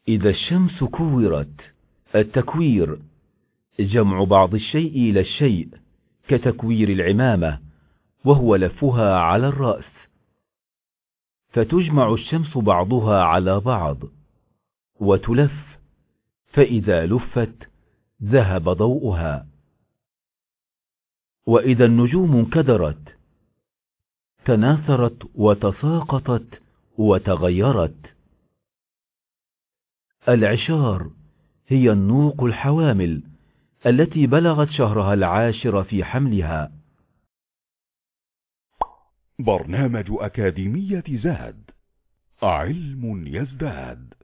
إذا الشمس كورت. التكوير جمع بعض الشيء إلى الشيء، كتكوير العمامة، وهو لفها على الرأس. فتجمع الشمس بعضها على بعض وتلف، فإذا لفت ذهب ضوءها. وإذا النجوم انكدرت، تناثرت وتساقطت وتغيرت. العشار هي النوق الحوامل التي بلغت شهرها العاشر في حملها. برنامج أكاديمية زاد، علم يزداد.